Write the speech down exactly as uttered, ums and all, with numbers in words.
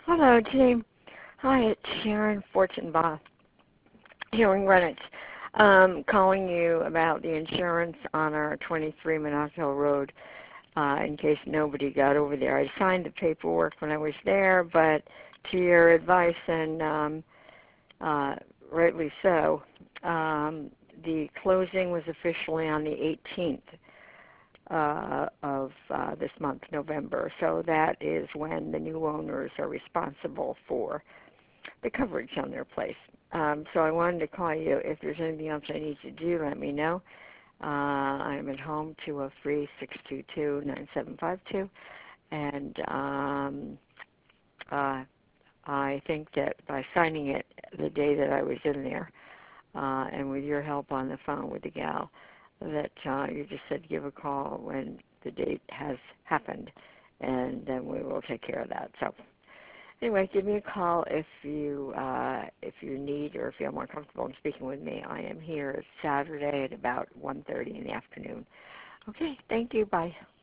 Hello, team. Hi, it's Sharon Fortenbaugh here in Greenwich. Um, calling you about the insurance on our twenty-three Monadnock Road. Uh, in case nobody got over there, I signed the paperwork when I was there, but to your advice and um, uh, rightly so, um, the closing was officially on the eighteenth uh, of uh, this month, November. So that is when the new owners are responsible for the coverage on their place. Um, so I wanted to call you. If there's anything else I need to do, let me know. Uh, I'm at home, two oh three, six two two, nine seven five two. And um, uh, I think that by signing it the day that I was in there, uh, and with your help on the phone with the gal, that uh, you just said give a call when the date has happened, and then we will take care of that. So anyway, give me a call if you uh, if you need or if you're more comfortable in speaking with me. I am here Saturday at about one thirty in the afternoon. Okay, thank you. Bye.